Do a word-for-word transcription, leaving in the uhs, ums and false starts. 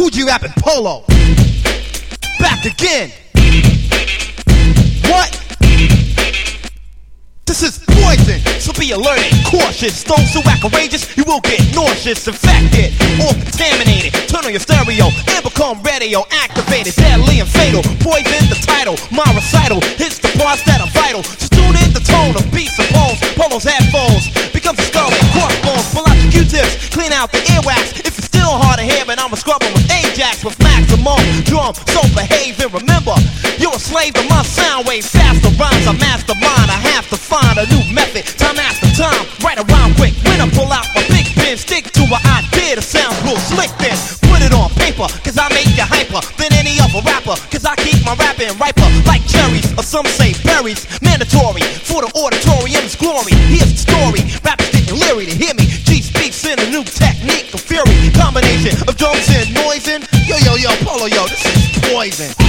Coogee rapping Polo. Back again. What? This is poison, so be alert and cautious. Those who act courageous, you will get nauseous, infected, or contaminated. Turn on your stereo and become radio activated. Deadly and fatal, poison the title. My recital hits the parts that are vital. So tune in the tone of beats and poems. Polo's headphones becomes a skull and crossbones. Pull out your Q-tips, clean out the earwax. If it's still hard to hear, but I'm a scrubber with Ajax with maximum drum. So behave and remember, you're a slave to my sound wave. Faster rhymes, I mastermind. I have to find a new method, time after time, right around quick. When I pull out my big pen, stick to an idea that sounds real slick, then put it on paper, cause I make you hyper than any other rapper, cause I keep my rapping riper like cherries, or some say berries. Mandatory for the auditorium's glory. Here's the story, rappers getting leery to hear me. G speaks in a new technique of fury, combination of drums and noise and yo yo yo Polo yo, this is poison.